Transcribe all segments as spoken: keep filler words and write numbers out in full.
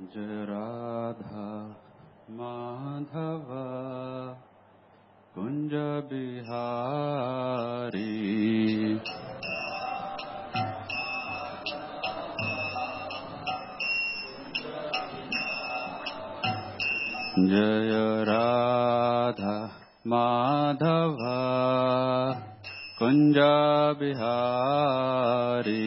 जय राधा माधव कुंज बिहारी जय राधा माधव कुंज बिहारी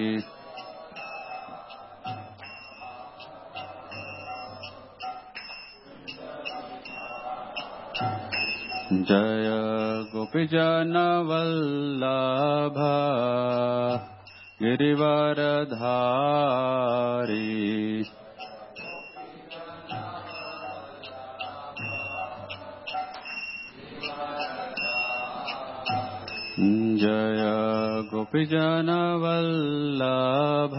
जय गोपीजन वल्लभ गिरिवरधारी जय गोपीजन वल्लभ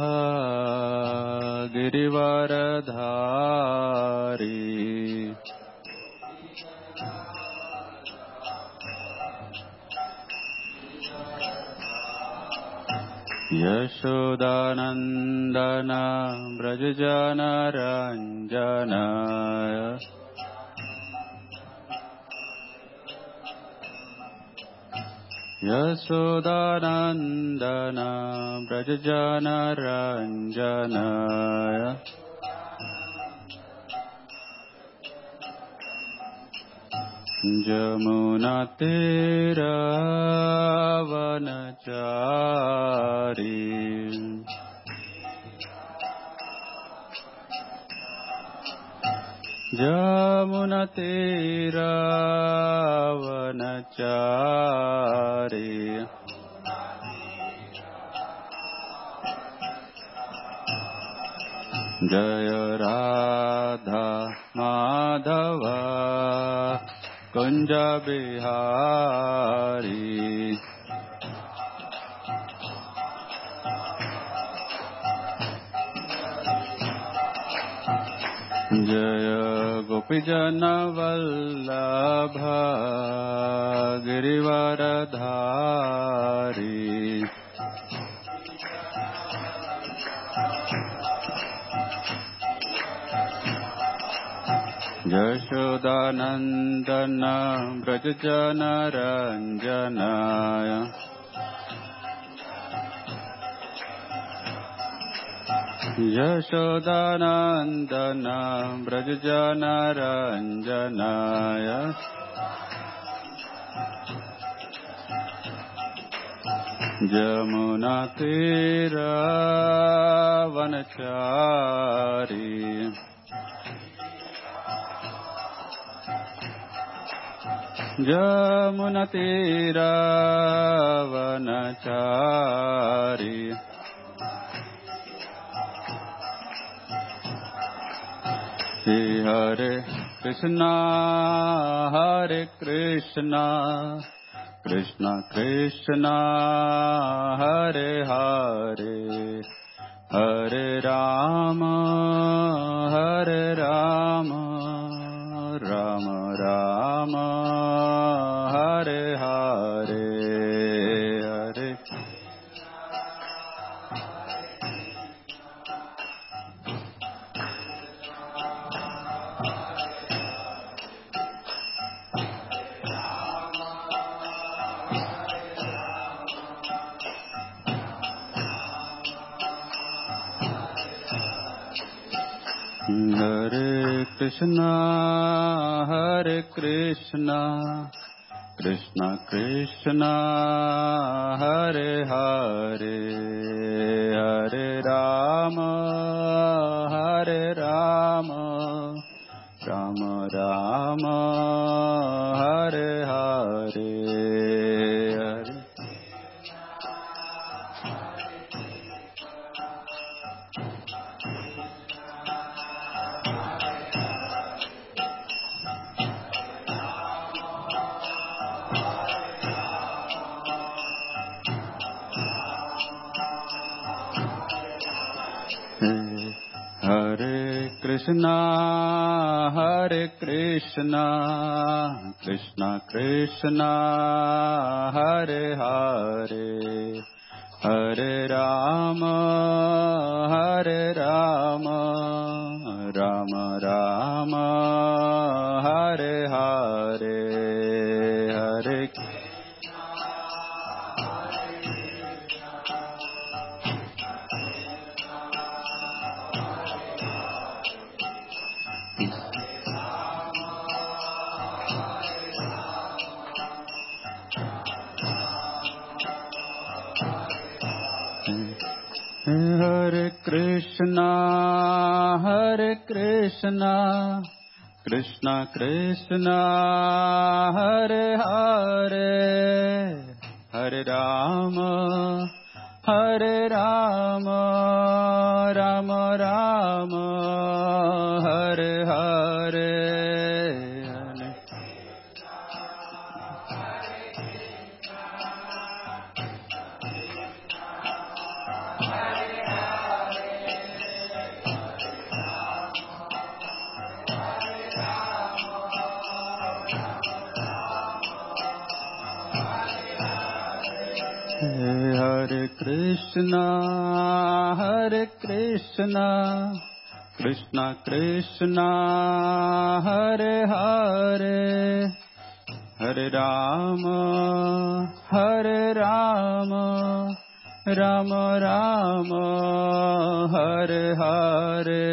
गिरिवरधारी यशोदानंदन व्रजजनरंजन यशोदानंदन व्रजजनरंजन जमुनातीरवनचारी जमुनातीरवनचारी जय राधा माधव कुंज बिहारी जय गोपीजन वल्लभ गिरिवरधारी यशोदानंदन व्रजजनरंजन यशोदानंदन व्रजजनरंजन जमुनातीरवनचारी जमुनातीरवनचारी हरे कृष्णा हरे कृष्णा कृष्णा कृष्णा हरे हरे हरे राम हरे राम राम राम हरे हरे हरे हरे कृष्णा हरे कृष्णा कृष्णा कृष्णा हरे हरे हरे राम हरे राम राम राम हरे हरे हरे हरे कृष्णा हरे Krishna Krishna Krishna Hare Hare Hare Rama, Hare Rama, Rama Rama, Hare Hare, Hare Hare Krishna, Hare Krishna, Krishna Krishna, Hare Hare, Hare Rama, Hare Rama, Rama Rama, Hare Hare. Hare Krishna, Hare Krishna, Krishna Krishna, Hare Hare, Hare Rama, Hare Rama, Rama Rama, Hare Hare.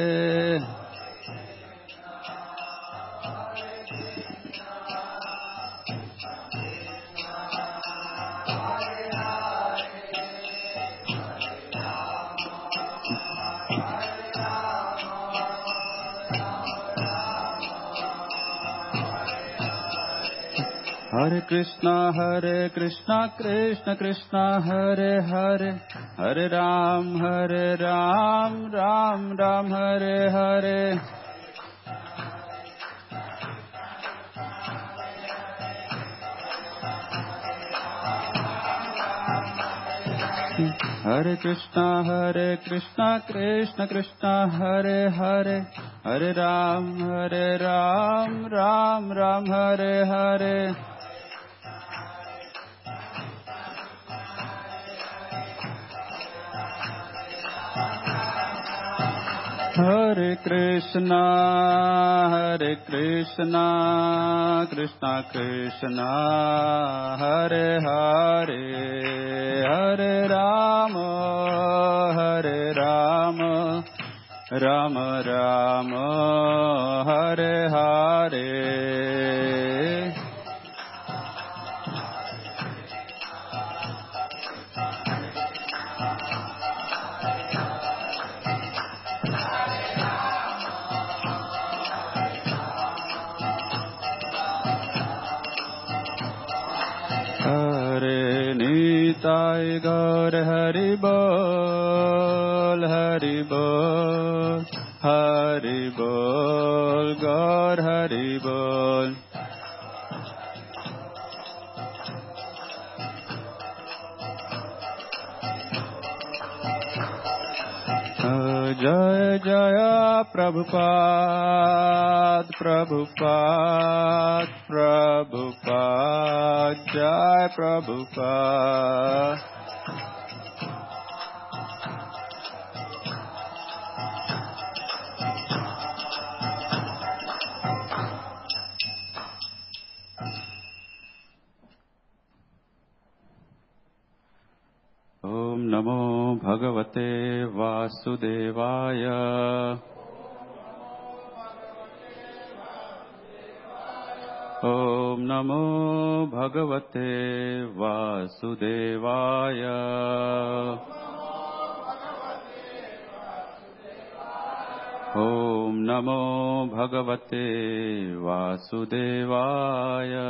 Hare Krishna, Hare Krishna, Krishna Krishna, Hare Hare, Hare Ram, Hare Ram, Ram Ram, Hare Hare. Hare Krishna, Hare Krishna, Krishna Krishna, Hare Hare, Hare Ram, Hare Ram, Ram Ram, Hare Hare. Hare Krishna, Hare Krishna, Krishna Krishna, Hare Hare, Hare Rama, Hare Rama, Rama Rama, Hare Hare. Nitai Gaur Hari Bol, Hari Bol, Hari Bol, Gaur Hari Bol. Jaya Jaya Prabhupada, Prabhupada, Prabhupada, Jai Prabhupada. Om Namo Bhagavate Vasudevaya. Om Namo Bhagavate Vasudevaya. Om Namo Bhagavate Vasudevaya.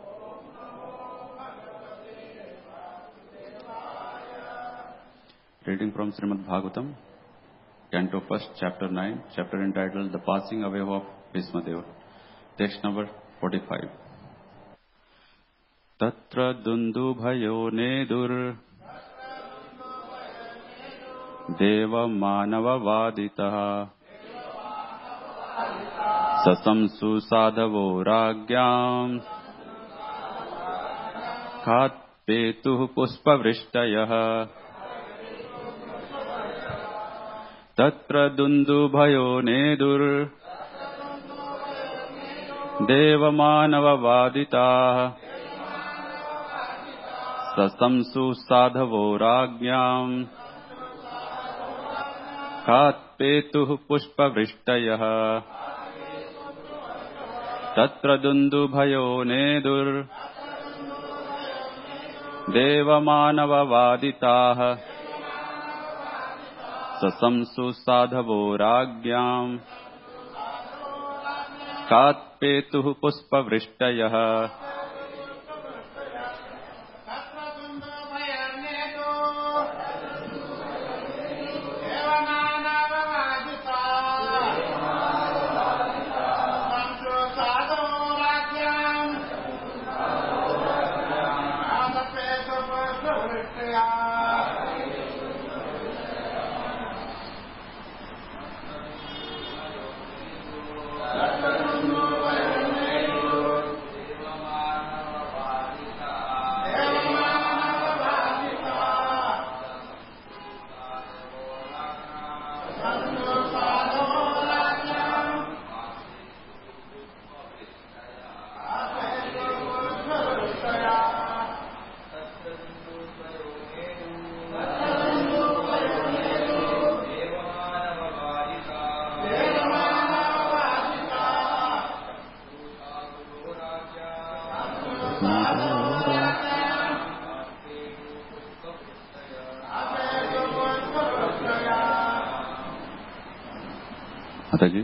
Reading from Srimad Bhagavatam, Canto first, Chapter nine, chapter entitled The Passing Away of Bhisma Deva. Text number forty-five. Tatra Dundubhayo Nedur Deva Manava Vaditaha Sasamsu Sadhavo Ragyam पेतुः पुष्पवृष्टयः तत्र दुन्दुभयो नेदुर् देवमानववादिताः सशंसु साधवो राज्ञाम् खात्पेतुः पुष्पवृष्टयः तत्र दुन्दुभयो नेदुर् देवमानववादिताः सशंसु साधवो राज्ञाम् खात्पेतुः पुष्पवृष्टयः Mataji.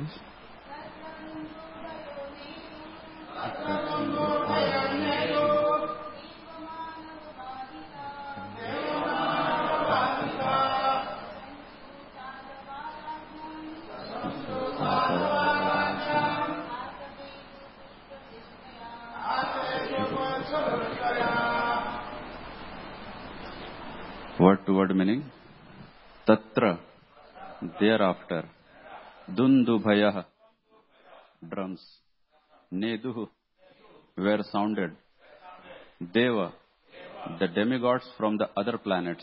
Word to word meaning. Tatra, thereafter. Dundubhayah, drums. Neduh, were sounded. Deva, the demigods from the other planets.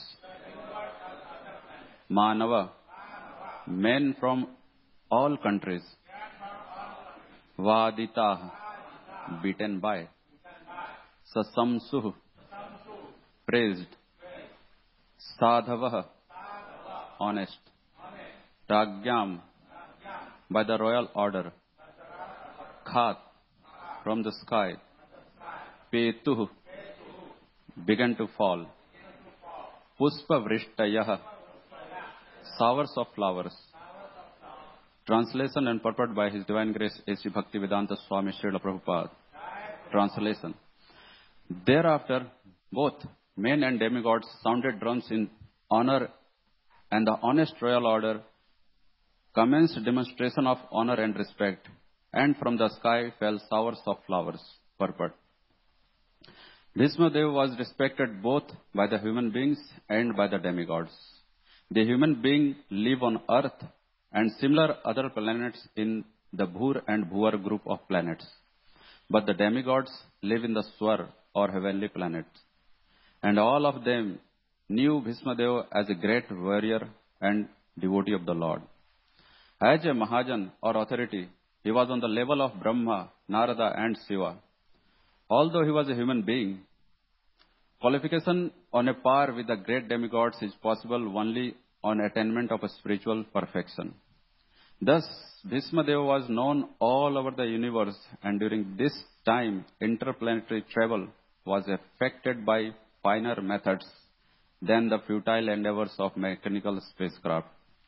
Manava, men from all countries. Vaditah, beaten by. Sasamsuh, praised. Sadhavah, honest. Ragyam, by the royal order. Khat, from the sky. Petuh, began to fall. Puspa Vrishtayah, showers of flowers. Translation and purport by His Divine Grace A C Bhaktivedanta Swami Srila Prabhupada. Translation. Thereafter, both men and demigods sounded drums in honor, and the honest royal order commenced demonstration of honor and respect, and from the sky fell showers of flowers. Purport. Bhismadeva was respected both by the human beings and by the demigods. The human beings live on earth and similar other planets in the Bhur and Bhuvar group of planets. But the demigods live in the Swar or heavenly planets. And all of them knew Bhismadeva as a great warrior and devotee of the Lord. As a Mahajan or authority, he was on the level of Brahma, Narada and Shiva. Although he was a human being, qualification on a par with the great demigods is possible only on attainment of a spiritual perfection. Thus, Bhismadeva was known all over the universe, and during this time, interplanetary travel was affected by finer methods than the futile endeavors of mechanical spacecraft.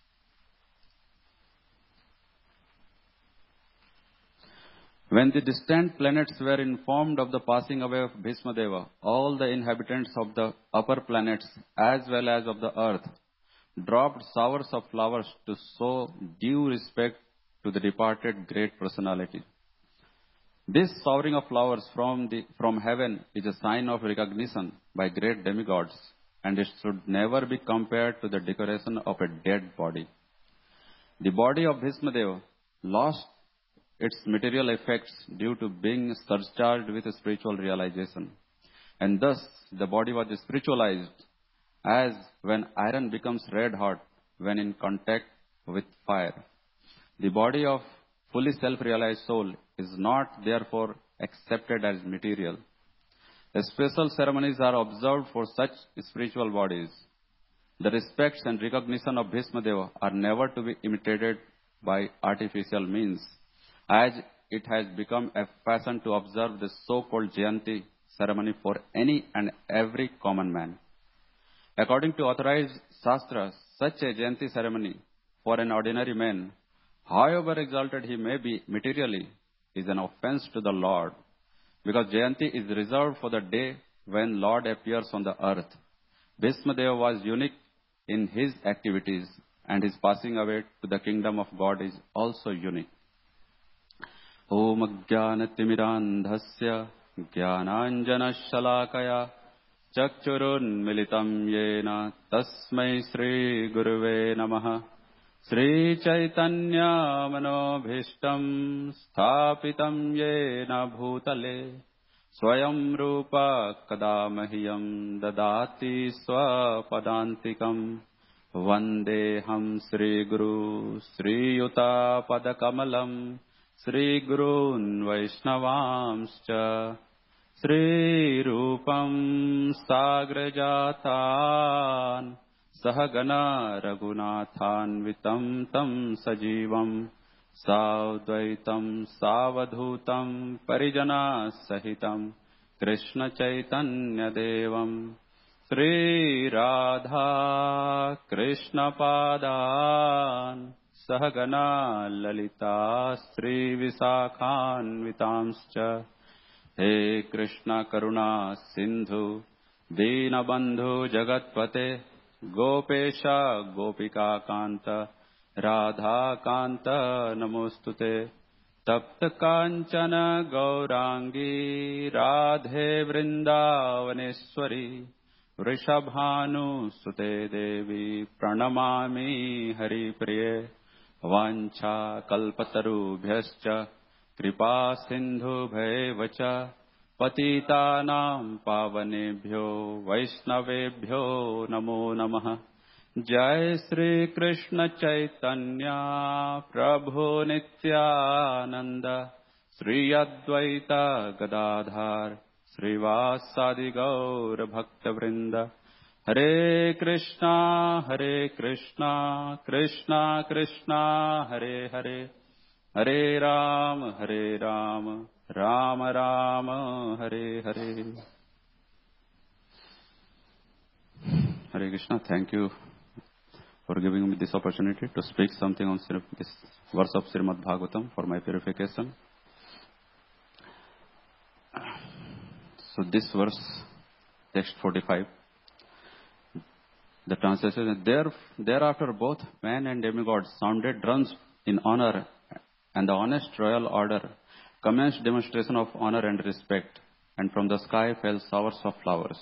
When the distant planets were informed of the passing away of Bhismadeva, all the inhabitants of the upper planets as well as of the earth dropped showers of flowers to show due respect to the departed great personality. This showering of flowers from, the, from heaven is a sign of recognition by great demigods, and it should never be compared to the decoration of a dead body. The body of Bhismadeva lost its material effects due to being surcharged with spiritual realization. And thus the body was spiritualized, as when iron becomes red hot when in contact with fire. The body of fully self-realized soul is not therefore accepted as material. Special ceremonies are observed for such spiritual bodies. The respects and recognition of Bhishma Deva are never to be imitated by artificial means, as it has become a fashion to observe the so-called Jayanti ceremony for any and every common man. According to authorized Shastras, such a Jayanti ceremony for an ordinary man, however exalted he may be materially, is an offense to the Lord, because Jayanti is reserved for the day when Lord appears on the earth. Bhishma Deva was unique in his activities, and his passing away to the kingdom of God is also unique. Om Jnanatimidandhasya Jnananjanashalakaya Chakchurunmilitam Yena Tasmai Sri Guruve Namaha. Sri Chaitanya Manobhishtam Sthapitam Yena Bhutale Swayam Rupa Kadamahyam Dadati Swapadantikam Vandeham Sri Guru Sri Yuta Padakamalam Sri Gurun Vaishnavamscha Sri Rupam Sagrajatan Sahagana Raghunathan Vitam Tam Sajivam Savdvaitam Savadhutam Parijana Sahitam Krishna Chaitanya Devam Sri Radha Krishna Padan Sahagana Lalita Sri Visakhan Vitamscha He Krishna Karuna Sindhu Dinabandhu Jagatpate Gopesha Gopika Kanta Radha Kanta Namostute Tapta Kanchana Gaurangi Radhe Vrindavaneshwari Vrishabhanu Sute Devi Pranamami Hari Priye Vancha Kalpataru Bhyascha Kripa Sindhu Bhaivacha Patitanam Pavanebhyo Vaishnavebhyo Namo Namaha. Jai Sri Krishna Chaitanya Prabhu Nityananda Sri Advaita Gadadhar Sri Vasadi Gaur Bhakta Vrinda. Hare Krishna Hare Krishna Krishna Krishna Hare Hare Hare Ram Hare Ram Ram Ram Hare Hare. Hare Krishna. Thank you for giving me this opportunity to speak something on this verse of Srimad Bhagavatam for my purification. So this verse, text forty-five, the translation is, there, thereafter both man and demigod sounded drums in honor, and the honest royal order commenced demonstration of honor and respect, and from the sky fell showers of flowers.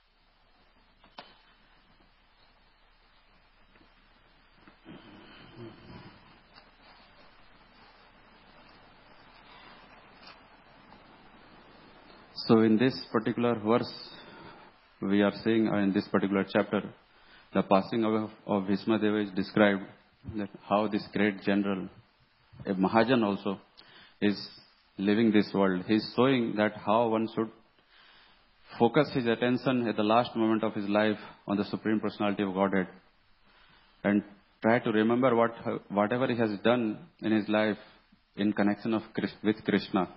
So in this particular verse, we are seeing uh, in this particular chapter, the passing away of, of Bhishma Deva is described, that how this great general, a Mahajan also, is leaving this world. He is showing that how one should focus his attention at the last moment of his life on the Supreme Personality of Godhead, and try to remember what whatever he has done in his life in connection of with Krishna.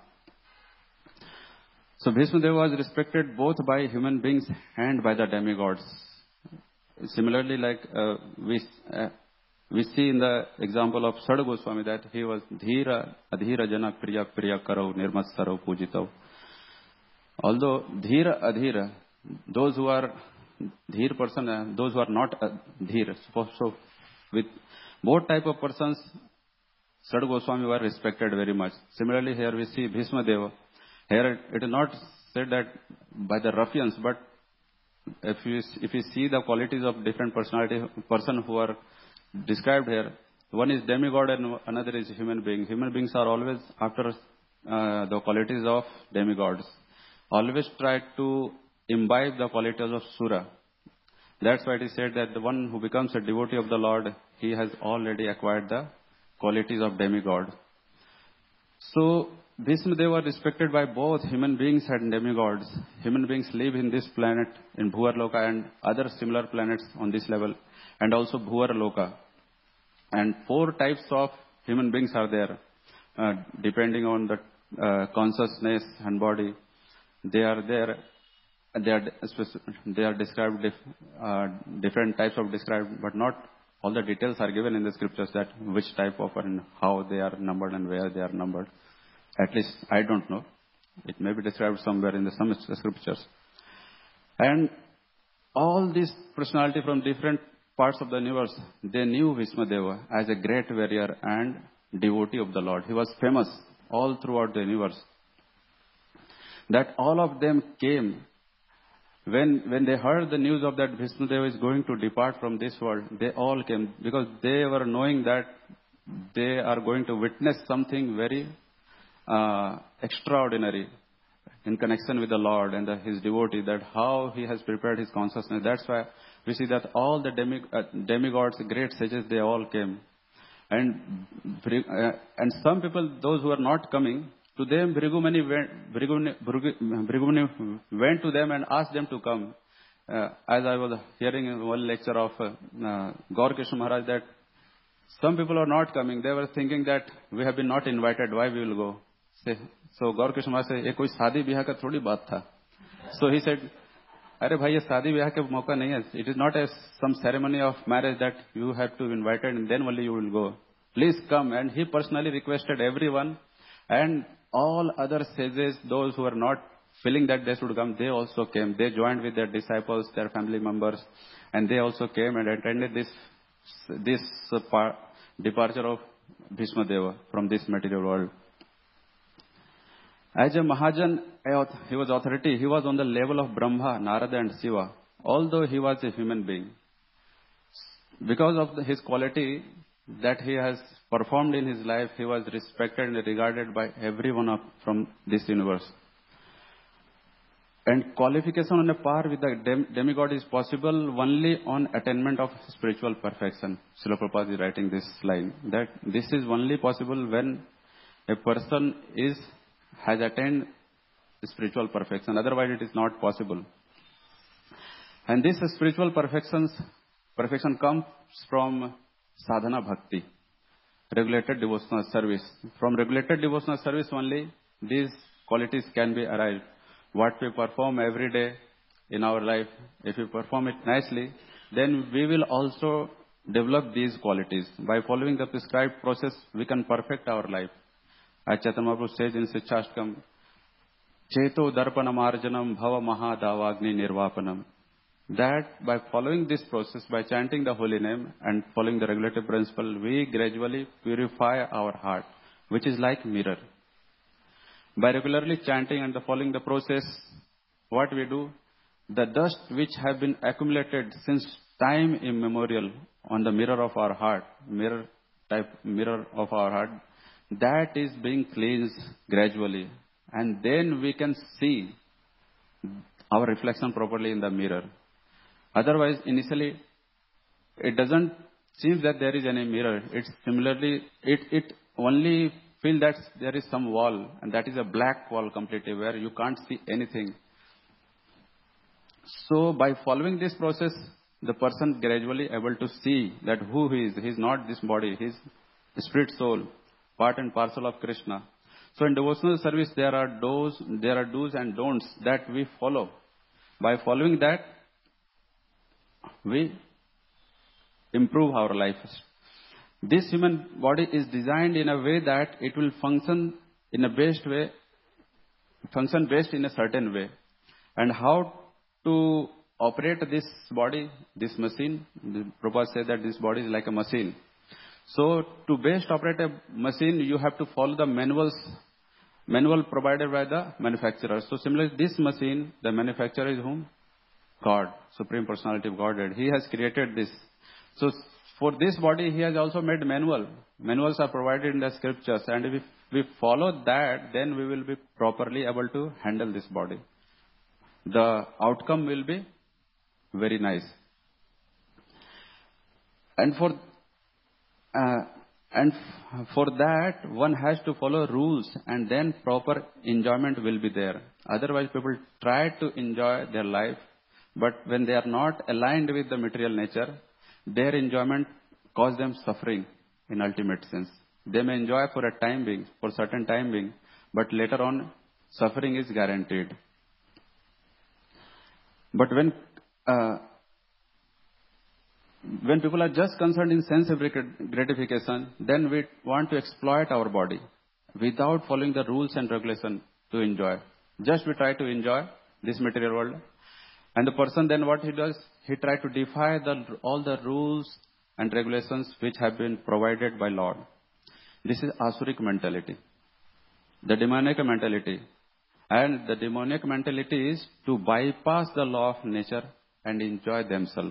So Bhishma Deva was respected both by human beings and by the demigods. Similarly, like uh, we uh, we see in the example of Sada Goswami that he was Dhira, Adhira Jana Priya Priya Karau Nirmatsarau Pujitau. Although Dhira, Adhira, those who are Dhir person, uh, those who are not uh, Dhir. So, so with both type of persons, Sada Goswami were respected very much. Similarly, here we see Bhishma Deva. Here it is not said that by the ruffians, but if you if you see the qualities of different personality person who are described here, one is demigod and another is human being. Human beings are always after uh, the qualities of demigods. Always try to imbibe the qualities of Sura. That's why it is said that the one who becomes a devotee of the Lord, he has already acquired the qualities of demigod. So, Bhismadeva were respected by both human beings and demigods. Human beings live in this planet, in Bhuvarloka and other similar planets on this level, and also Bhuvarloka. And four types of human beings are there, uh, depending on the uh, consciousness and body. They are there. They are, they are described, dif, uh, different types of described, but not all the details are given in the scriptures that which type of and how they are numbered and where they are numbered. At least I don't know. It may be described somewhere in the some scriptures. And all these personality from different parts of the universe, they knew Bhismadeva as a great warrior and devotee of the Lord. He was famous all throughout the universe. That all of them came when when they heard the news of that Bhismadeva is going to depart from this world. They all came because they were knowing that they are going to witness something very uh, extraordinary in connection with the Lord and the, His devotee, that how He has prepared His consciousness. That's why we see that all the demi, uh, demigods, great sages, they all came. And uh, and some people, those who are not coming, to them Bhrigumuni went, Bhrigumuni, Bhrigumuni went to them and asked them to come. Uh, as I was hearing in one lecture of uh, uh, Gaur Krishna Maharaj, that some people are not coming. They were thinking that we have been not invited, why we will go? So Gaur Krishna Maharaj said, ये कोई शादी ब्याह का थोड़ी बात था. So he said, अरे भाई ये शादी ब्याह का मौका नहीं है. It is not a some ceremony of marriage that you have to be invited and then only you will go. Please come. And he personally requested everyone, and all other sages, those who were not feeling that they should come, they also came. They joined with their disciples, their family members, and they also came and attended this this uh, par- departure of Bhismadeva from this material world. As a Mahajan, he was authority. He was on the level of Brahma, Narada and Shiva, although he was a human being. Because of his quality that he has performed in his life, he was respected and regarded by everyone of, from this universe. And qualification on a par with the dem- demigod is possible only on attainment of spiritual perfection. Srila Prabhupada is writing this line, that this is only possible when a person is has attained spiritual perfection. Otherwise, it is not possible. And this spiritual perfections, perfection comes from sadhana bhakti, regulated devotional service. From regulated devotional service only, these qualities can be arrived. What we perform every day in our life, if we perform it nicely, then we will also develop these qualities. By following the prescribed process, we can perfect our life. As Chaitanya Mahaprabhu says in Siddhashtakam, Cheto Darpanamarjanam Bhava Mahadavagni Nirvapanam. That by following this process, by chanting the holy name and following the regulative principle, we gradually purify our heart, which is like mirror. By regularly chanting and the following the process, what we do, the dust which have been accumulated since time immemorial on the mirror of our heart, mirror type mirror of our heart, that is being cleansed gradually. And then we can see our reflection properly in the mirror. Otherwise, initially, it doesn't seem that there is any mirror. It's similarly, it, it only feels that there is some wall, and that is a black wall completely, where you can't see anything. So, by following this process, the person gradually able to see that who he is. He is not this body. He is spirit soul, part and parcel of Krishna. So, in devotional service, there are do's, there are do's and don'ts that we follow. By following that, we improve our life. This human body is designed in a way that it will function in a best way, function best in a certain way. And how to operate this body, this machine, the Prabhupada said that this body is like a machine. So to best operate a machine, you have to follow the manuals, manual provided by the manufacturer. So similarly, this machine, the manufacturer is whom? God, Supreme Personality of Godhead. He has created this. So for this body, He has also made manual. Manuals are provided in the scriptures. And if we follow that, then we will be properly able to handle this body. the outcome will be very nice. And for uh, and f- for that, one has to follow rules, and then proper enjoyment will be there. Otherwise, people try to enjoy their life, but when they are not aligned with the material nature, their enjoyment cause them suffering in ultimate sense. They may enjoy for a time being, for certain time being, but later on, suffering is guaranteed. But when uh, when people are just concerned in sense gratification, then we want to exploit our body without following the rules and regulation to enjoy. Just we try to enjoy this material world. And the person then what he does, he tries to defy the, all the rules and regulations which have been provided by Lord. This is Asuric mentality, the demonic mentality. And the demonic mentality is to bypass the law of nature and enjoy themselves.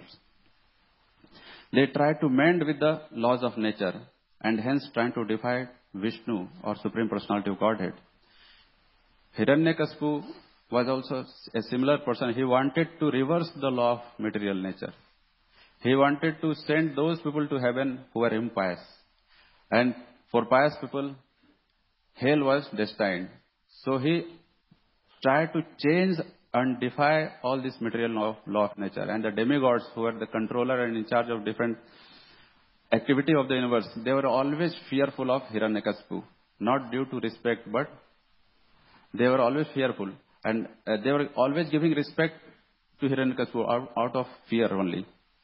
They try to mend with the laws of nature and hence trying to defy Vishnu or Supreme Personality of Godhead. Hiranyakashipu was also a similar person. He wanted to reverse the law of material nature. He wanted to send those people to heaven who were impious. And for pious people, hell was destined. So he tried to change and defy all this material law, law of nature. And the demigods, who were the controller and in charge of different activity of the universe, they were always fearful of Hiranyakashipu. Not due to respect, but they were always fearful. And uh, they were always giving respect to Hiranyakashipu out, out of fear only.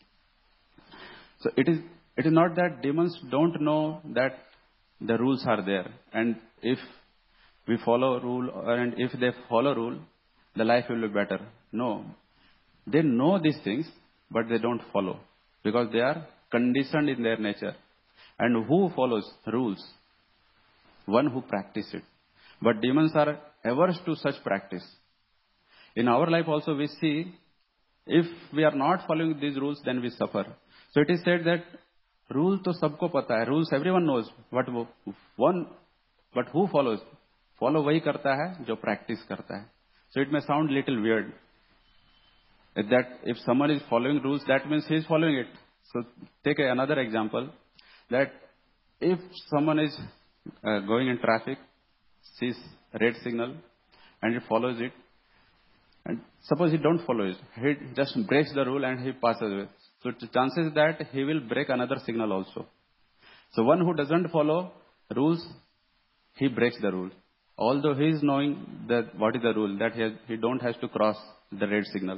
So it is, it is not that demons don't know that the rules are there. And if we follow rule, and if they follow rule, the life will be better. No. They know these things, but they don't follow. Because they are conditioned in their nature. And who follows rules? One who practices it. But demons are averse to such practice. In our life also we see, if we are not following these rules, then we suffer. So it is said that rule to sabko pata hai. Rules everyone knows. But one, but who follows? Follow wahi karta hai, jo practice karta hai. So it may sound little weird. That if someone is following rules, that means he is following it. So take another example. That if someone is uh, going in traffic, sees red signal, and he follows it, and suppose he don't follow it, he just breaks the rule and he passes away. So the chances that he will break another signal also. So one who doesn't follow rules, he breaks the rule. Although he is knowing that what is the rule, that he, has, he don't has to cross the red signal.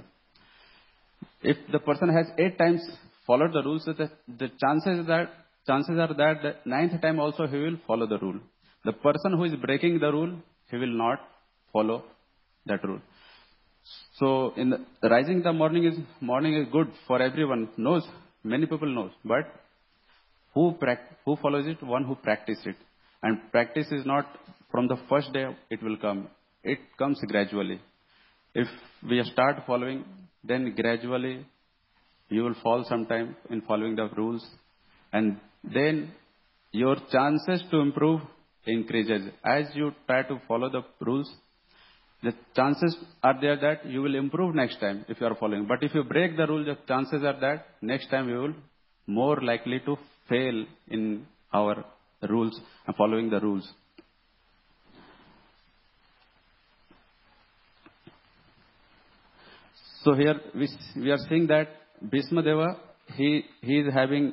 If the person has eight times followed the rules, the, the chances that chances are that the ninth time also he will follow the rule. The person who is breaking the rule, he will not follow that rule. So in the, rising the morning is morning is good for everyone. Knows many people knows, but who who follows it? One who practices it. And practice is not from the first day it will come. It comes gradually. If we start following, then gradually you will fall sometime in following the rules. And then your chances to improve increases. As you try to follow the rules, the chances are there that you will improve next time if you are following. But if you break the rule, the chances are that next time you will more likely to fail in our rules and following the rules. So here we, we are seeing that Bhishma Deva, he, he is having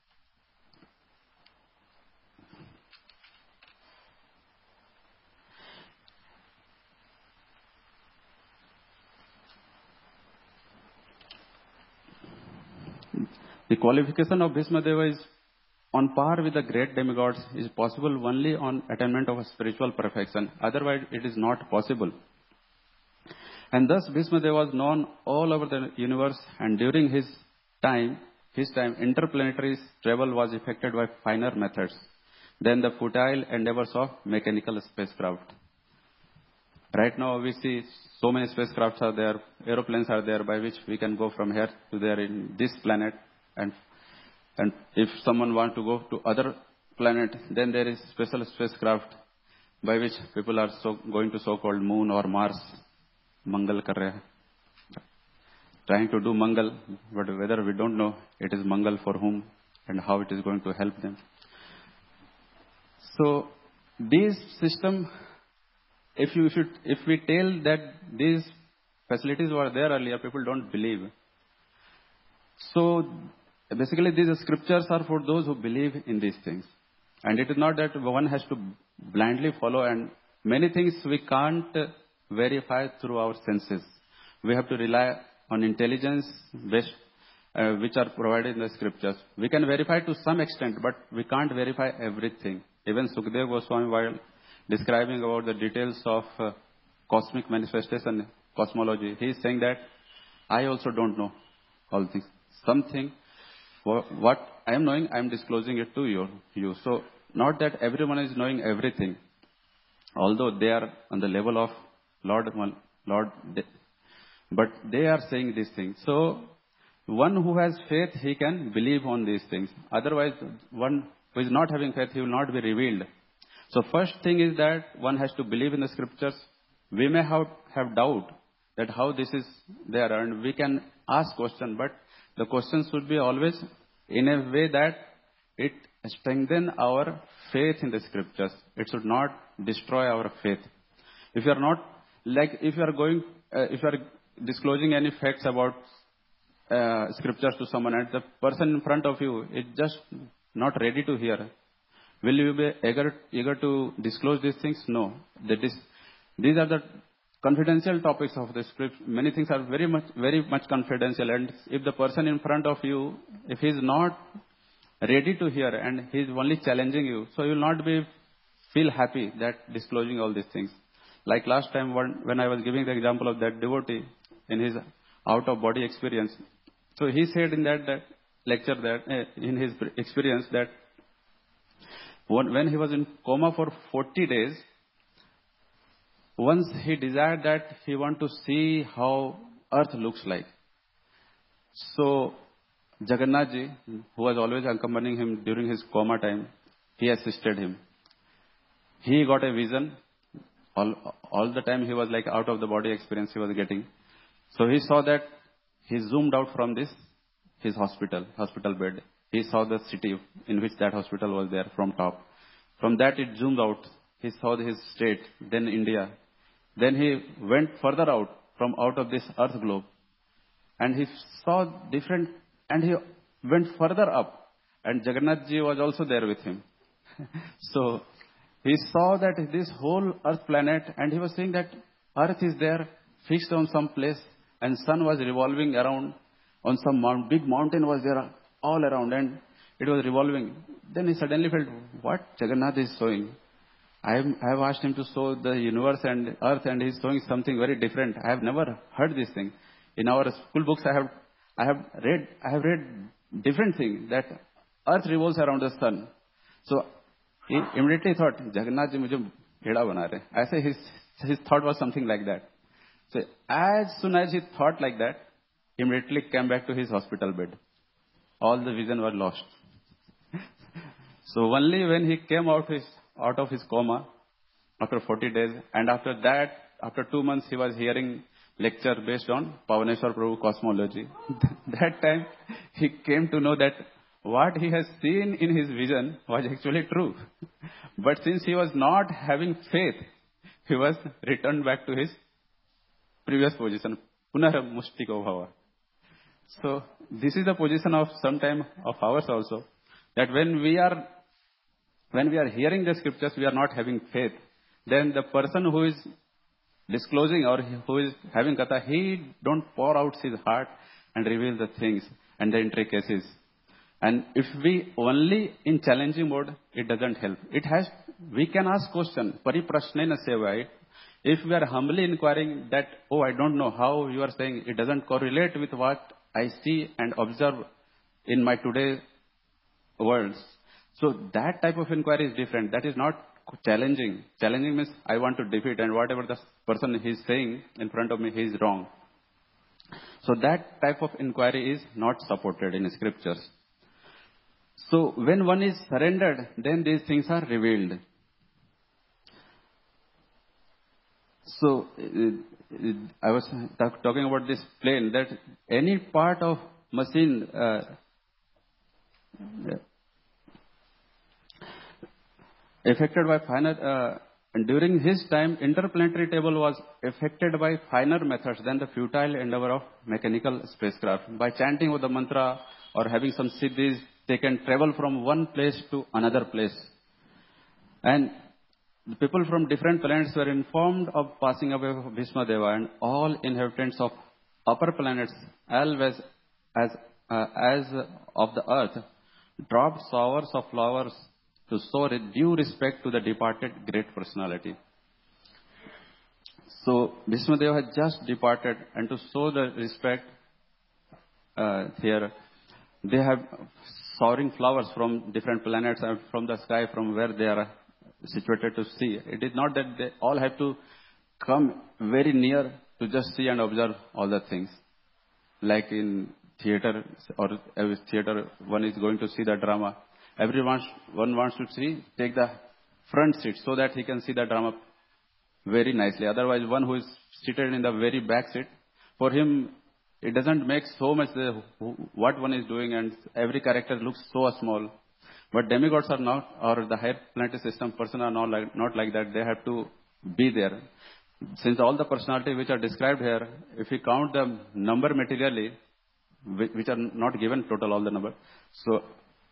the qualification of Bhishma Deva is on par with the great demigods, is possible only on attainment of a spiritual perfection. Otherwise, it is not possible. And thus, Bhishma Deva was known all over the universe, and during his time, his time, interplanetary travel was effected by finer methods than the futile endeavors of mechanical spacecraft. Right now, we see so many spacecrafts are there, aeroplanes are there by which we can go from here to there in this planet. And and if someone wants to go to other planet, then there is special spacecraft by which people are so going to so-called moon or Mars, Mangal kar rahe. trying to do Mangal, but whether we don't know it is Mangal for whom and how it is going to help them. So this system, if you should, if we tell that these facilities were there earlier, people don't believe. So basically these scriptures are for those who believe in these things. And it is not that one has to blindly follow, and many things we can't verify through our senses. We have to rely on intelligence based, uh, which are provided in the scriptures. We can verify to some extent, but we can't verify everything. Even Sukadeva Goswami, while describing about the details of uh, cosmic manifestation, cosmology, he is saying that I also don't know all things. Something, what I am knowing, I am disclosing it to you. you. So, not that everyone is knowing everything, although they are on the level of Lord, Lord, but they are saying these things. So, one who has faith, he can believe on these things. Otherwise, one who is not having faith, he will not be revealed. So, first thing is that one has to believe in the scriptures. We may have, have doubt that how this is there, and we can ask question, but the question should be always in a way that it strengthens our faith in the scriptures. It should not destroy our faith. If you are not, like if you are going, uh, if you are disclosing any facts about uh, scriptures to someone, and the person in front of you is just not ready to hear, will you be eager, eager to disclose these things? No. That is, these are the confidential topics of the script. Many things are very much, very much confidential. And if the person in front of you, if he is not ready to hear and he is only challenging you, so you will not be feel happy that disclosing all these things. Like last time when, when I was giving the example of that devotee in his out-of-body experience. So he said in that, that lecture that uh, in his experience that when he was in coma for forty days, once he desired that he want to see how earth looks like. So Jagannath ji, who was always accompanying him during his coma time, he assisted him. He got a vision. All, all the time he was like out of the body experience he was getting. So he saw that he zoomed out from this, his hospital, hospital bed. He saw the city in which that hospital was there from top. From that it zoomed out. He saw his state, then India. Then he went further out from out of this earth globe. And he saw different, and he went further up. And Jagannath ji was also there with him. So he saw that this whole earth planet, and he was saying that earth is there, fixed on some place, and sun was revolving around on some mount, big mountain was there all around, and it was revolving. Then he suddenly felt, what Jagannath is showing? I have asked him to show the universe and earth, and he's showing something very different. I have never heard this thing. In our school books, I have, I have read, I have read different thing, that earth revolves around the sun. So he immediately thought, Jagannath ji mujhe bheda bana rahe. I say his, his thought was something like that. So as soon as he thought like that, he immediately came back to his hospital bed. All the vision were lost. So only when he came out his out of his coma after forty days, and after that, after two months, he was hearing lecture based on Pavaneshwar Prabhu cosmology. That time, he came to know that what he has seen in his vision was actually true. But since he was not having faith, he was returned back to his previous position. Punara mushtiko bhava. So this is the position of sometime of ours also, that when we are when we are hearing the scriptures, we are not having faith. Then the person who is disclosing or who is having katha, he don't pour out his heart and reveal the things and the intricacies. And if we only in challenging mode, it doesn't help. It has, we can ask question, pariprashnena seva. If we are humbly inquiring that, oh, I don't know how you are saying, it doesn't correlate with what I see and observe in my today's worlds. So that type of inquiry is different. That is not challenging. Challenging means I want to defeat, and whatever the person is saying in front of me, he is wrong. So that type of inquiry is not supported in scriptures. So when one is surrendered, then these things are revealed. So uh, uh, I was talk, talking about this plane, that any part of machine uh, affected by finer, uh, during his time, interplanetary table was affected by finer methods than the futile endeavor of mechanical spacecraft. By chanting of the mantra or having some siddhis, they can travel from one place to another place. And the people from different planets were informed of passing away of Bhishma Deva, and all inhabitants of upper planets, as well as, uh, as of the earth, dropped showers of flowers to show due respect to the departed great personality. So Bhishma Deva had just departed, and to show the respect uh, here, they have showering flowers from different planets and from the sky, from where they are situated to see. It is not that they all have to come very near to just see and observe all the things. Like in theater, or uh, theater, one is going to see the drama. Everyone one wants to see, take the front seat so that he can see the drama very nicely. Otherwise, one who is seated in the very back seat, for him, it doesn't make so much the, what one is doing, and every character looks so small. But demigods are not, or the higher planetary system person are not like, not like that. They have to be there. Since all the personalities which are described here, if we count the number materially, which are not given total all the number, so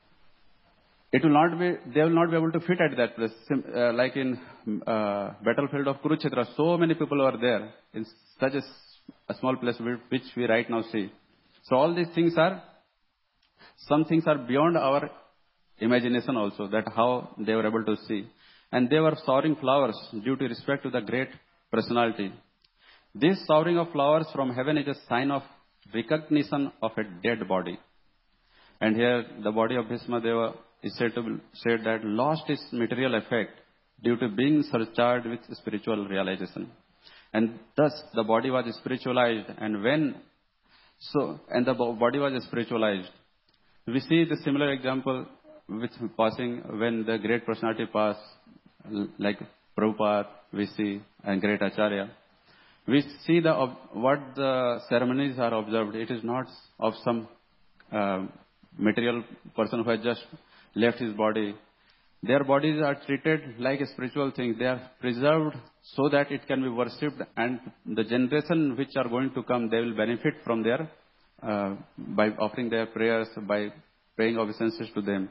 it will not be, they will not be able to fit at that place. Uh, like in uh, battlefield of Kurukshetra, so many people were there in such a, a small place which we right now see. So all these things are, some things are beyond our imagination also, that how they were able to see. And they were showering flowers due to respect to the great personality. This showering of flowers from heaven is a sign of recognition of a dead body. And here the body of Bhishma Deva is said to said that lost its material effect due to being surcharged with spiritual realization. And thus the body was spiritualized, and when so and the body was spiritualized. We see the similar example with passing when the great personality pass, like Prabhupada, we see, and great Acharya. We see the what the ceremonies are observed. It is not of some uh, material person who has just left his body. Their bodies are treated like a spiritual thing. They are preserved so that it can be worshipped, and the generation which are going to come, they will benefit from their, uh, by offering their prayers, by paying obeisances to them.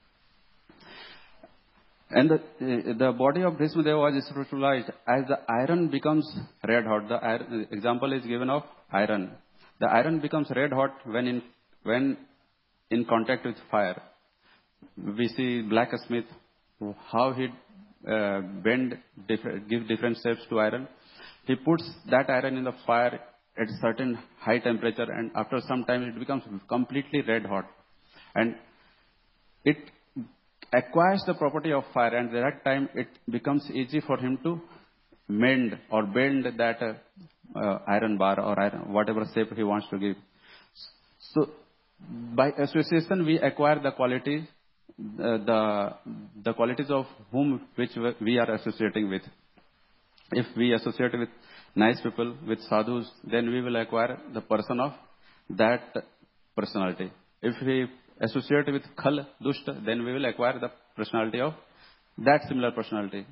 And the, uh, the body of Bhishma Deva was spiritualized as the iron becomes red hot. The iron, example is given of iron. The iron becomes red hot when in, when in contact with fire. We see blacksmith, how he uh, bend, different, give different shapes to iron. He puts that iron in the fire at a certain high temperature, and after some time it becomes completely red hot. And it acquires the property of fire, and at that time it becomes easy for him to mend or bend that uh, uh, iron bar or iron, whatever shape he wants to give. So by association we acquire the qualities, uh, the the qualities of whom which we are associating with. If we associate with nice people, with sadhus, then we will acquire the person of that personality. If we associate with khal, dushta, then we will acquire the personality of that similar personality.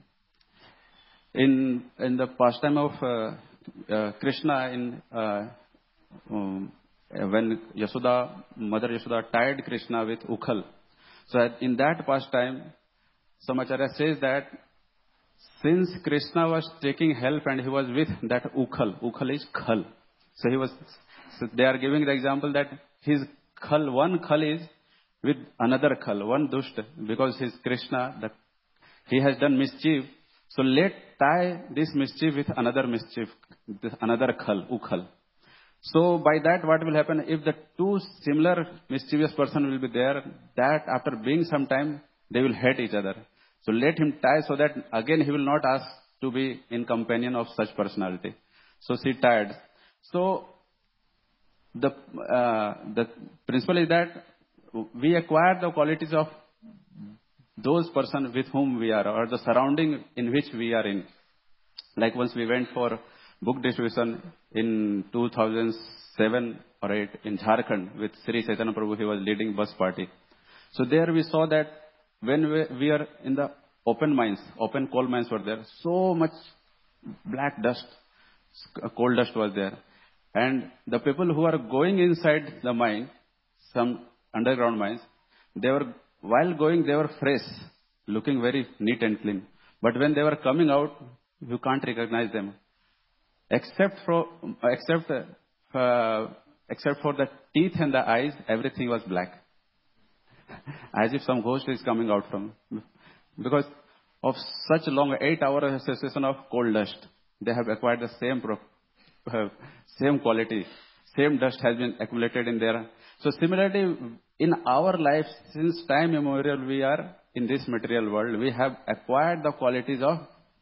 In in the pastime of uh, uh, Krishna, in uh, um, when Yashoda, Mother Yashoda tied Krishna with ukhal. So in that pastime, Samacharya says that since Krishna was taking help and he was with that ukhal, ukhal is khal. So he was. So they are giving the example that his khal, one khal is with another khal, one dushta, because his Krishna, that he has done mischief. So let tie this mischief with another mischief, another khal, ukhal. So by that, what will happen? If the two similar mischievous person will be there, that after being some time, they will hate each other. So let him tie so that again he will not ask to be in companion of such personality. So she tied. So the uh, the principle is that we acquire the qualities of those persons with whom we are, or the surrounding in which we are in. Like once we went for book distribution in two thousand seven or eight in Jharkhand with Sri Chaitanya Prabhu. He was leading bus party. So there we saw that when we, we are in the open mines, open coal mines were there, so much black dust, coal dust was there. And the people who are going inside the mine, some underground mines, they were, while going, they were fresh, looking very neat and clean. But when they were coming out, you can't recognize them. Except for, except, uh, except for the teeth and the eyes, everything was black. As if some ghost is coming out from. Because of such long eight hour association of coal dust, they have acquired the same pro, uh, same quality. Same dust has been accumulated in there. So similarly, in our life, since time immemorial, we are in this material world. We have acquired the qualities of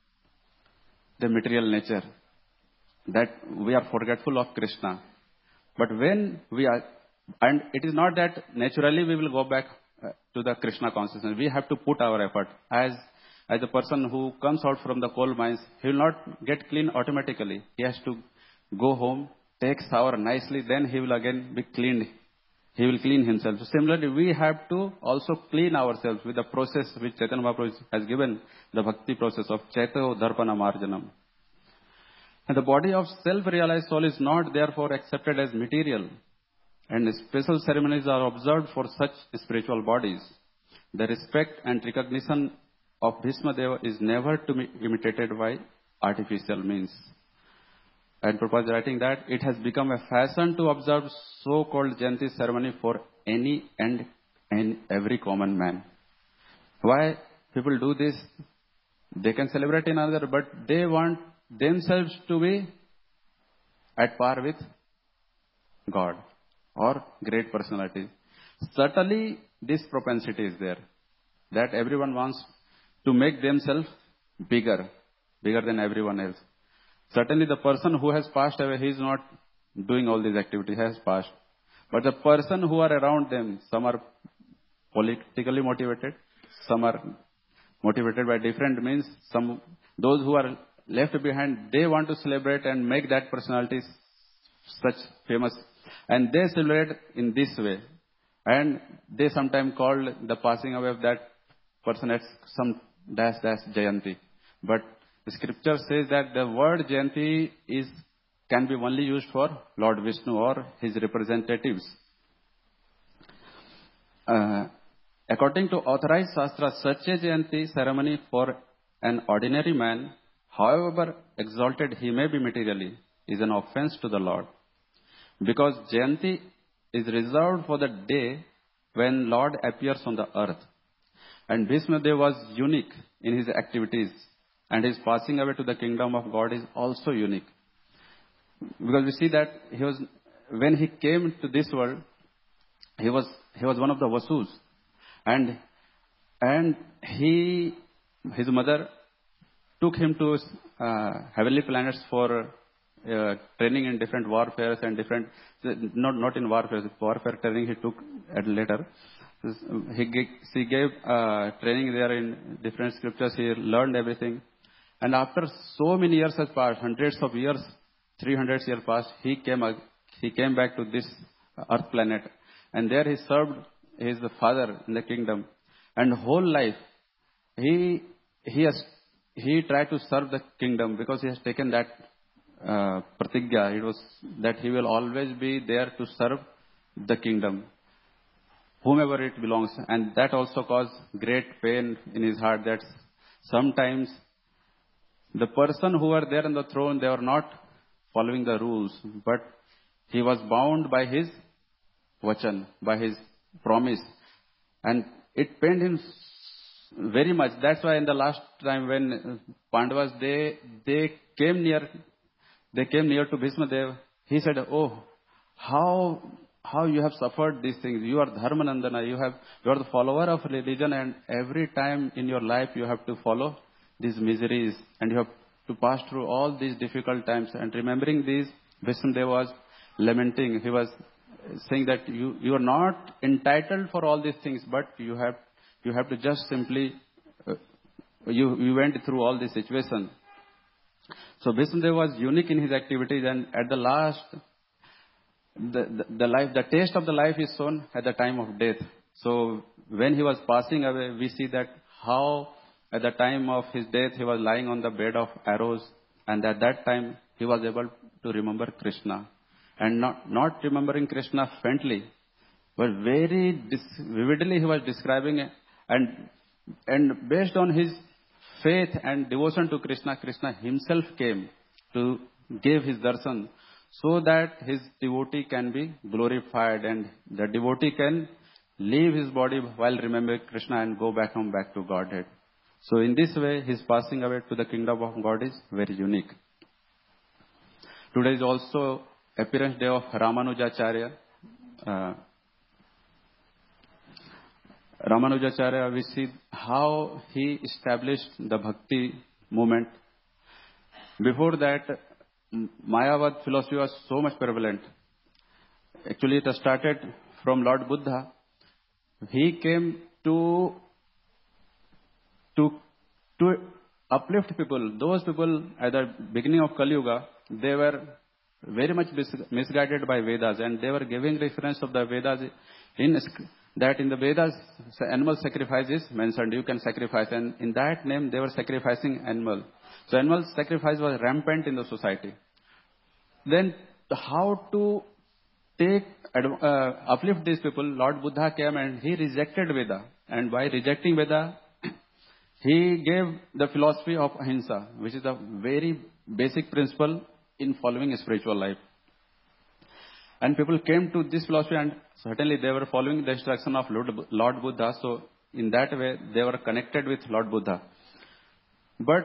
the material nature. That we are forgetful of Krishna. But when we are, and it is not that naturally we will go back uh, to the Krishna consciousness. We have to put our effort. As as a person who comes out from the coal mines, he will not get clean automatically. He has to go home, take shower nicely, then he will again be cleaned. He will clean himself. So similarly, we have to also clean ourselves with the process which Chaitanya Mahaprabhu has given, the bhakti process of Chaito Dharpana Marjanam. And the body of self-realized soul is not therefore accepted as material. And special ceremonies are observed for such spiritual bodies. The respect and recognition of Bhishma Deva is never to be imitated by artificial means. And Prabhupada is writing that it has become a fashion to observe so-called Jayanti ceremony for any and, and every common man. Why people do this? They can celebrate in another, but they want themselves to be at par with God or great personalities. Certainly, this propensity is there that everyone wants to make themselves bigger, bigger than everyone else. Certainly, the person who has passed away, he is not doing all these activities, he has passed. But the person who are around them, some are politically motivated, some are motivated by different means, some, those who are left behind, they want to celebrate and make that personality such famous. And they celebrate in this way. And they sometimes call the passing away of that person as some dash dash Jayanti. But the scripture says that the word Jayanti is, can be only used for Lord Vishnu or his representatives. Uh, according to authorized Shastra, such a Jayanti ceremony for an ordinary man, however exalted he may be materially, is an offense to the Lord. Because Jayanti is reserved for the day when Lord appears on the earth. And Bhishma Deva was unique in his activities. And his passing away to the kingdom of God is also unique. Because we see that he was, when he came to this world, he was, he was one of the Vasus. And, and he, his mother took him to uh, heavenly planets for uh, training in different warfares and different, not not in warfare, warfare training he took at later. He gave, she gave uh, training there in different scriptures. He learned everything. And after so many years has passed, hundreds of years, three hundred years passed, he came he came back to this earth planet. And there he served his father in the kingdom. And whole life, he he has he tried to serve the kingdom because he has taken that uh, pratigya. It was that he will always be there to serve the kingdom, whomever it belongs. And that also caused great pain in his heart that sometimes the person who were there on the throne, they were not following the rules, but he was bound by his vachan, by his promise. And it pained him very much. That's why in the last time when Pandavas, they, they came near, they came near to Bhishma Deva, he said, oh, how, how you have suffered these things. You are Dharmanandana. You have, you are the follower of religion, and every time in your life you have to follow these miseries, and you have to pass through all these difficult times. And remembering these, Bhishma Deva was lamenting. He was saying that you, you are not entitled for all these things, but you have, you have to just simply, uh, you, you went through all this situation. So Bhishmadev was unique in his activities, and at the last, the, the, the life, the taste of the life is shown at the time of death. So when he was passing away, we see that how at the time of his death he was lying on the bed of arrows, and at that time he was able to remember Krishna, and not not remembering Krishna faintly, but very dis- vividly he was describing it, and and based on his faith and devotion to Krishna, Krishna himself came to give his darshan, so that his devotee can be glorified and the devotee can leave his body while remembering Krishna and go back home, back to Godhead. So in this way, his passing away to the kingdom of God is very unique. Today is also appearance day of Ramanujacharya. Uh, Ramanujacharya, we see how he established the bhakti movement. Before that, Mayavad philosophy was so much prevalent. Actually, it started from Lord Buddha. He came to to to uplift people. Those people at the beginning of Kali Yuga, they were very much misguided by Vedas, and they were giving reference of the Vedas in that in the Vedas, animal sacrifice is mentioned. You can sacrifice, and in that name they were sacrificing animal. So animal sacrifice was rampant in the society. Then how to take uh, uplift these people? Lord Buddha came and he rejected Veda, and by rejecting Veda, he gave the philosophy of ahimsa, which is a very basic principle in following a spiritual life. And people came to this philosophy, and certainly they were following the instruction of Lord Buddha. So in that way, they were connected with Lord Buddha. But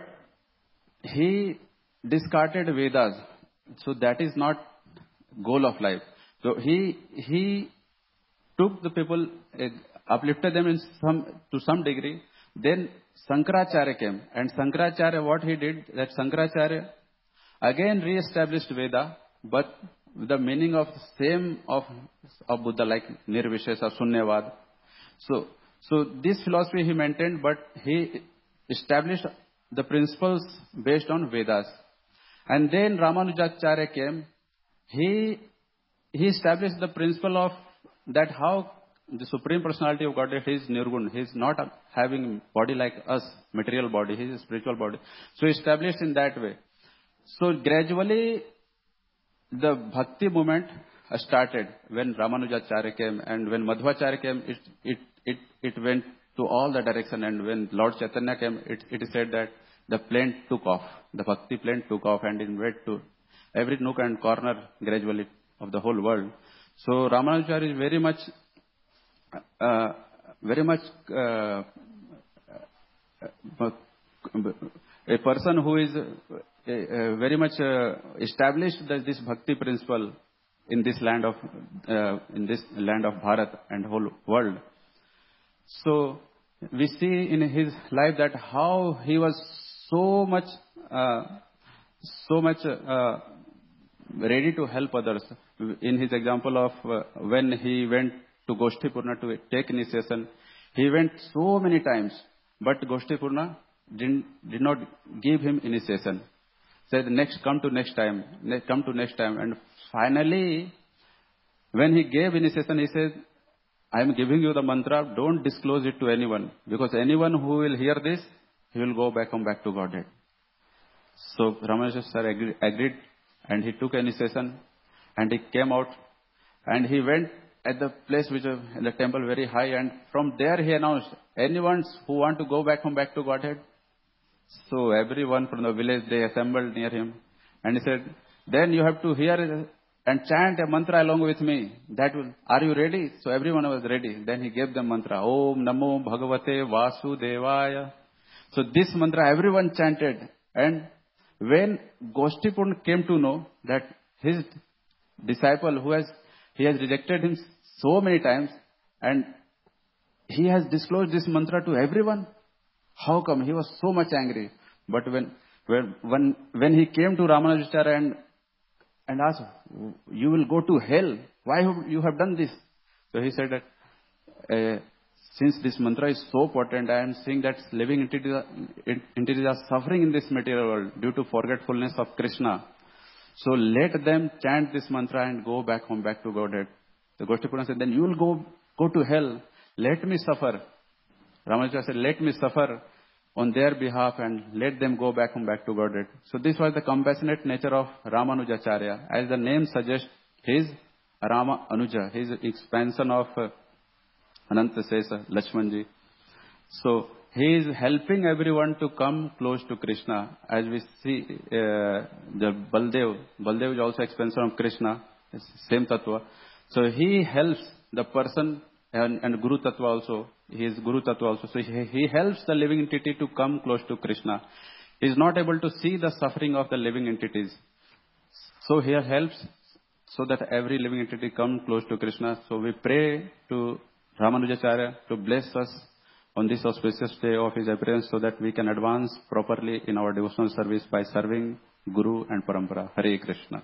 he discarded Vedas. So that is not goal of life. So he he took the people, uh, uplifted them in some to some degree. Then Sankaracharya came, and Sankaracharya, what he did, that Sankaracharya again re-established Veda, but the meaning of same of, of Buddha, like Nirvishesa, Sunyavad. So, so this philosophy he maintained, but he established the principles based on Vedas. And then Ramanujacharya came. He, he established the principle of that how the Supreme Personality of Godhead is Nirgun. He is not having body like us, material body. He is a spiritual body. So established in that way. So gradually, the bhakti movement started when Ramanujacharya came, and when Madhvacharya came, it, it, it, it went to all the direction, and when Lord Chaitanya came, it, it is said that the plane took off, the bhakti plane took off, and it went to every nook and corner gradually of the whole world. So Ramanujacharya is very much, uh, very much uh, a person who is uh, uh, very much uh, established that this bhakti principle in this land of uh, in this land of Bharat and whole world. So we see in his life that how he was so much uh, so much uh, ready to help others. In his example of uh, when he went to Goshtipurna to take initiation, he went so many times, but Goshtipurna didn't, did not give him initiation. Said, next, come to next time, next, come to next time. And finally, when he gave initiation, he said, I am giving you the mantra, don't disclose it to anyone, because anyone who will hear this, he will go back home, back to Godhead. So Ramanujacharya sir agreed, agreed, and he took initiation, and he came out, and he went at the place which is in the temple very high, and from there he announced, anyone who want to go back home, back to Godhead. So everyone from the village, they assembled near him, and he said, then you have to hear and chant a mantra along with me. That will, are you ready? So everyone was ready. Then he gave them mantra, Om Namo Bhagavate Vasudevaya. So this mantra everyone chanted, and when Goshtipurna came to know that his disciple who has, he has rejected him so many times, and he has disclosed this mantra to everyone, how come? He was so much angry. But when when when, when he came to Ramanujacharya and and asked, you will go to hell. Why you have done this? So he said that uh, Since this mantra is so potent, I am seeing that living entities are, entities are suffering in this material world due to forgetfulness of Krishna. So let them chant this mantra and go back home, back to Godhead. The Goshtipurana said, then you will go, go to hell. Let me suffer. Ramanuja said, let me suffer on their behalf and let them go back home, back to Godhead. So this was the compassionate nature of Ramanujacharya. As the name suggests, he is Rama Anuja. He is expansion of uh, Ananta Sesa, Lakshmanji. So he is helping everyone to come close to Krishna. As we see, uh, the Baldev, Baldev is also expansion of Krishna, same tattva. So he helps the person and, and Guru Tattva also. He is Guru Tattva also. So he, he helps the living entity to come close to Krishna. He is not able to see the suffering of the living entities. So he helps so that every living entity come close to Krishna. So we pray to Ramanujacharya to bless us on this auspicious day of his appearance so that we can advance properly in our devotional service by serving Guru and Parampara. Hare Krishna.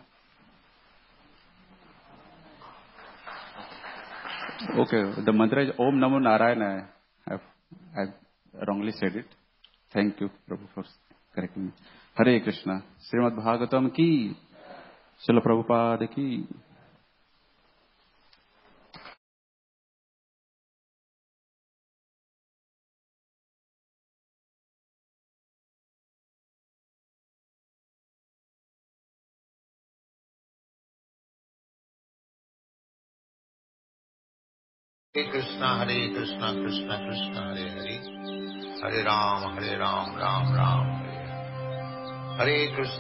Okay, the mantra is Om Namo Narayana. I have, I have wrongly said it. Thank you, Prabhu, for correcting me. Hare Krishna. Srimad Bhagavatam ki, Srila Prabhupada ki. Hare Krishna, Hare Krishna, Krishna Krishna, Hare Hare, Hare Ram, Hare Ram, Ram Ram, Hare Hare. Hare Krishna.